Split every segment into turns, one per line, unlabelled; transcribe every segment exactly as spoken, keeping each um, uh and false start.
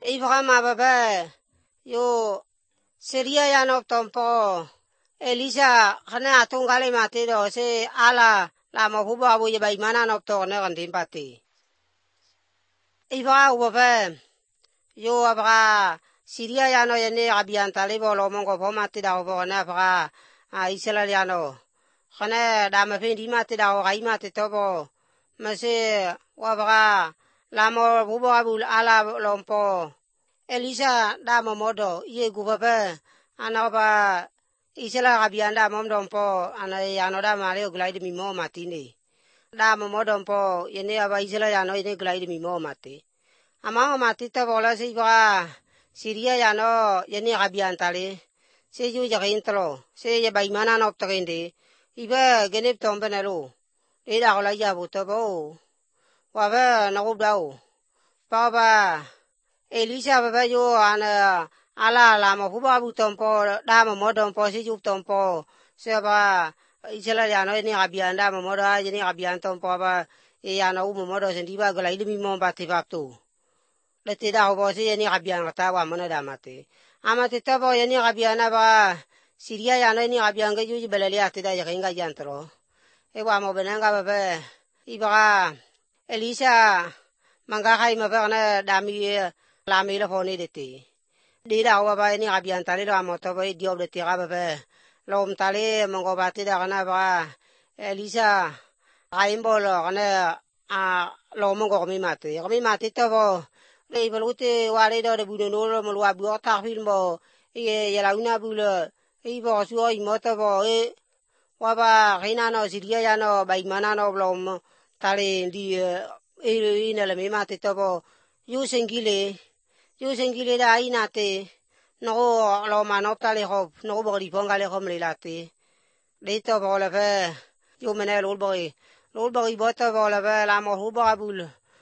Ibrahima baba yo seria ya no tompo Elisa kana atungale mate do se ala la mo huba bu ye bai mana no to ne kan timpati. Ibra baba yo abra Siria ya no ye ne abian tale bo lo mongo bo mate da bo na abra a Israel ya no kana da ma fe di mate da o gai mate to bo ma se wa abra la mo huba bu ala lompo Elisa da mo modo ye gu baba ana ba Isela kabianda mom dompo ana yano da male glide mi mo matini. Da mo dompo yene aba Isela yano ine glide mi mo mati. Ama matita bola si ba Siria yano yene kabiantale. Se yu jakintlo. Se ye bai mana no tokende. Iba genep tombe nalo. E da kola ya buto bo. Wa ba na ubdao. Pa ba Elisa baba yo ana ala la mo huba bu tompo da mo modon po si jup tompo se ba Isela ya no ni abianda mo moda ni abian tompo ba e ya no mo modo se diba gala ile mi mo ba te bapto le te da ho si ni abian ta wa mo na da mate amate to bo ni abiana ba Siria ya no ni abian ga ju belele ate da ya ga yantro e wa mo benanga baba iba Elisa manga kai ma ba na da mi la mi le foni de te Di da wa ba ni abian tale da mo to ba di ob de ti ga ba lom tale mo go ba ti da na ba Elisa ai mbo lo kana a lo mo go mi mate go mi mate to bo le bo te wa le do de bu no lo mo wa bu ta film bo e ye la una bu le e bo su o mo to bo e wa ba reina no Siria ya no ba mana no lo mo tale di e ina le mi mate to bo yu sengile Yo sengile da inate no lo manopta le hop no bo ri ponga le hom le late le to bo le ve yo mena lo bo lo bo i bota bo le ve la mo hu bo abul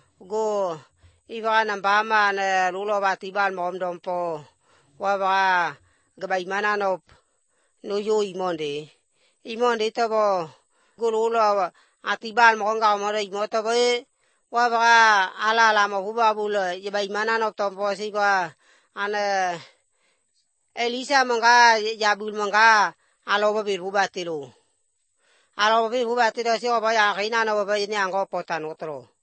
go i va na ba ma ne lo lo ba ti ban mom dom po wa ba ga bai mana no no yo i monde i monde to bo go lo lo a ti ban mo nga mo re mo to bo wa ba ala la mo huba bula ye bai mana no tompo si ba ana Elisa manga ya bul manga alo ba bir huba tilo alo ba bir huba tilo si ba ya reina no ba ni ango potano tro